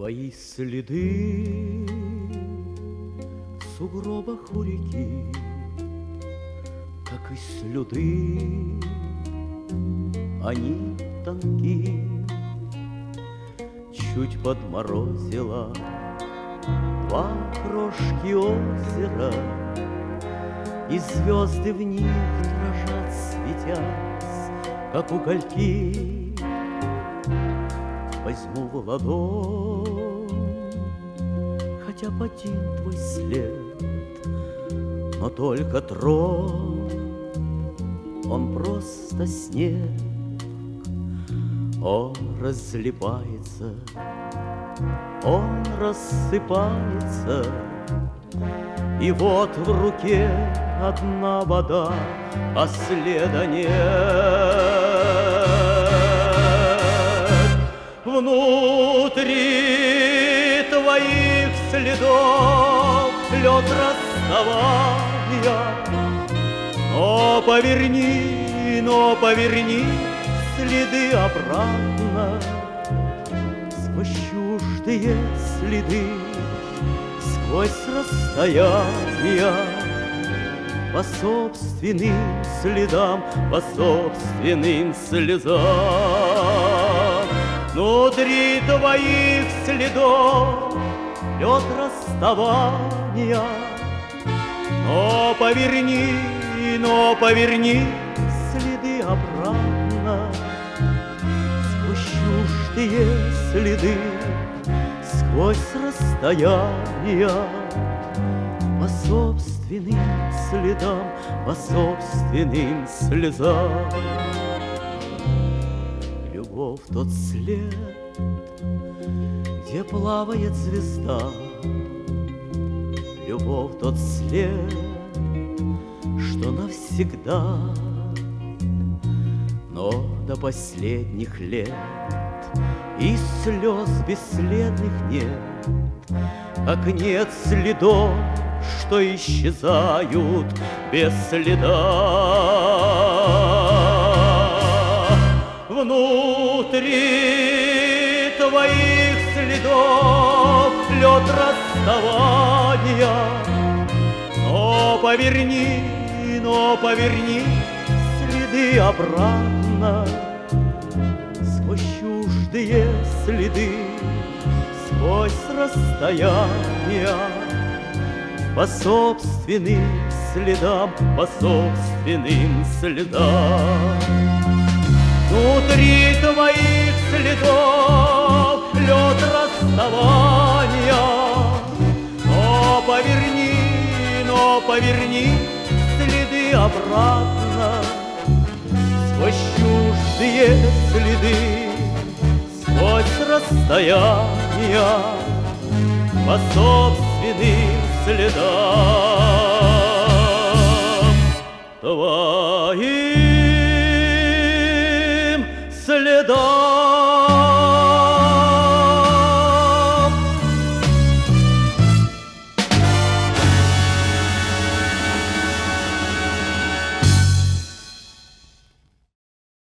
Твои следы в сугробах у реки, как и слюды, они тонки. Чуть подморозило два крошки озера, и звезды в них дрожат, светясь, как угольки. Возьму в ладонь хотя бы один твой след, но только тронь, он просто снег. Он разлипается, он рассыпается, и вот в руке одна вода, а следа нет. Внутри твоих следов лед расставания, но поверни следы обратно. Сквозь чуждые следы, сквозь расстояния, по собственным следам, по собственным слезам. Внутри твоих следов лед расставания, но поверни следы обратно. Сквозь чуждые следы, сквозь расстояния, по собственным следам, по собственным слезам. Любовь тот след, где плавает звезда, любовь тот след, что навсегда. Но до последних лет и слез бесследных нет, как нет следов, что исчезают без следа. Внутри твоих следов лед расставания, но поверни следы обратно. Сквозь чуждые следы, сквозь расстояния, по собственным следам, по собственным следам. Внутри твоих следов лед расставания, но поверни следы обратно. Сквозь чуждые следы, сквозь расстояния, по собственным следам твоим следам.